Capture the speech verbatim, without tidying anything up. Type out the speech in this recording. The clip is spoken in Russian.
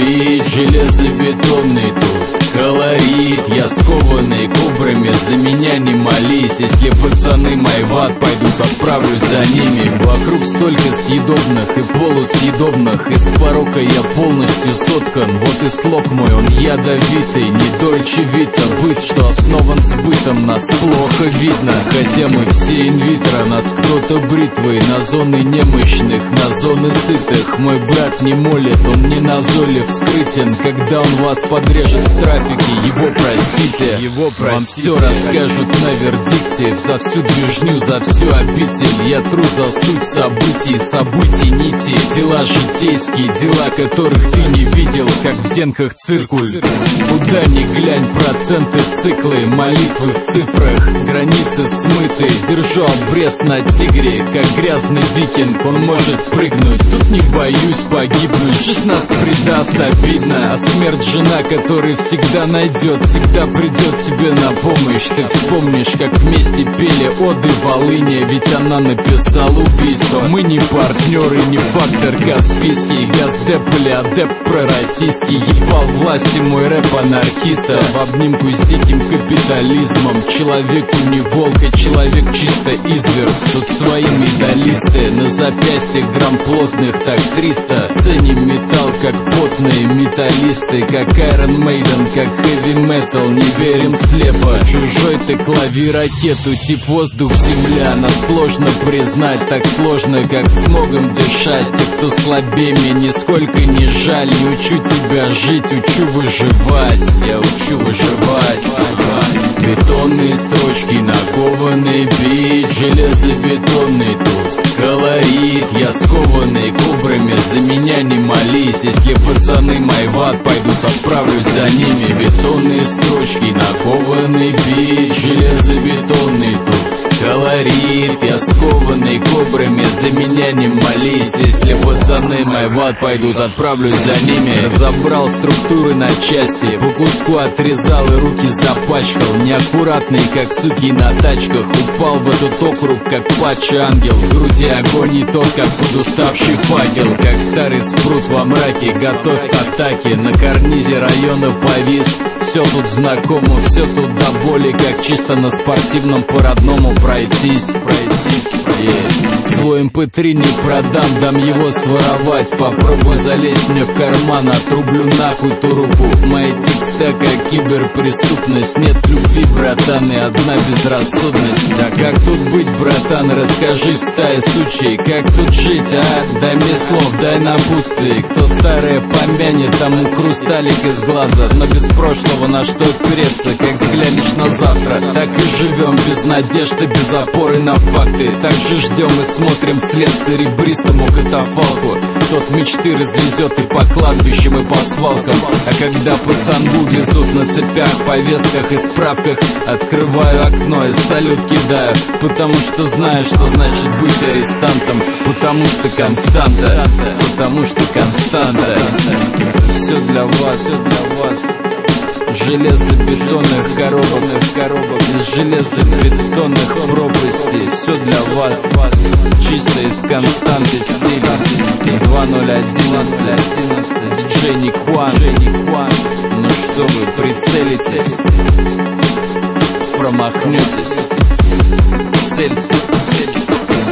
бит, железобетонный тут колорит. Я скованный кобрами, за меня не молись. Если пацаны мои в ад пойдут, отправлюсь за ними. Вокруг столько съедобных и полусъедобных. Из порока я полностью соткан. Вот и слог мой, он ядовитый. Не дольче вита, быт, что основан сбытом. Нас плохо видно, хотя мы все инвитро. Нас кто-то бритвой на зоны немощных, на зоны сытых. Мой брат не молит, он не назойлив, скрытен. Когда он вас подрежет в трафике, его простите, его простите. Вам все расскажут на вердикте. За всю движню, за всю обитель. Я тру за суть событий, событий нити. Дела житейские, дела которых ты не видел, как в зенках циркуль. Куда ни глянь, проценты, циклы, молитвы в цифрах, границы смыты. Держу обрез на тигре, как грязный викинг. Он может прыгнуть, тут не боюсь погибнуть. Жизнь нас предаст, обидно. А смерть жена, которая всегда найдет, всегда придет тебе на помощь. Ты вспомнишь, как вместе пели оды Волыне, ведь она написала убийство. Мы не партнеры, не фактор Каспийский. Газдеп или адепт пророссийский. Ебал власти мой рэп анархиста в обнимку с диким капитализмом. Человеку не волка, человек чисто изверг. Тут свои медалисты, на запястьях грамм плотных, так триста. Ценим металл, как потные металлисты, как Iron Maiden, как Heavy Metal. Не верим слепо, чужой ты клавир ракету, тип воздух, земля. Нас сложно признать, так сложно, как смогом дышать. Те, кто слабее меня, нисколько не жаль. Не учу тебя жить, учу выживать. Я учу выживать. Бетонные строчки, накованный бит, железобетонный тут колорит. Я скованный кобрами, за меня не молись. Если пацаны мои в ад пойдут, отправлюсь за ними. Бетонные строчки, накованный бит, железобетонный тут колорит. Я скованный кобрами, за меня не молись. Если пацаны мои в ад пойдут, отправлюсь за ними. Разобрал структуры на части, по куску отрезал и руки запачкал. Неаккуратный, как суки на тачках, упал в этот округ, как падший ангел. В груди огонь не тот, как подуставший факел. Как старый спрут во мраке, готовь к атаке. На карнизе района повис. Все тут знакомо, все тут до боли, как чисто на спортивном по-родному пройтись, пройтись, yeah. Свой эм пэ три не продам, дам его своровать. Попробуй залезть мне в карман, отрублю нахуй ту руку. Мои текста как киберпреступность. Нет любви, братан, и одна безрассудность. А как тут быть, братан, расскажи в стае сучей. Как тут жить, а? Дай мне слов, дай напутствие. Кто старое помянет, тому хрусталик из глаза. Но без прошлого на что опереться, как взглянешь на завтра. Так и живем без надежды, без опоры на факты. Так же ждем и смотрим вслед серебристому катафалку. Тот мечты развезет и по кладбищам, и по свалкам. А когда пацанбу везут на цепях, повестках и справках, открываю окно и салют кидаю. Потому что знаю, что значит быть арестантом. Потому что константа, потому что константа. Все для вас, все для вас. Железобетонных коробок, коробок из железобетонных пропастей. Все для вас, чисто из константы стиля. Два ноль одиннадцать, диджей Никван. Ну что вы, прицелитесь, промахнетесь, цельтесь.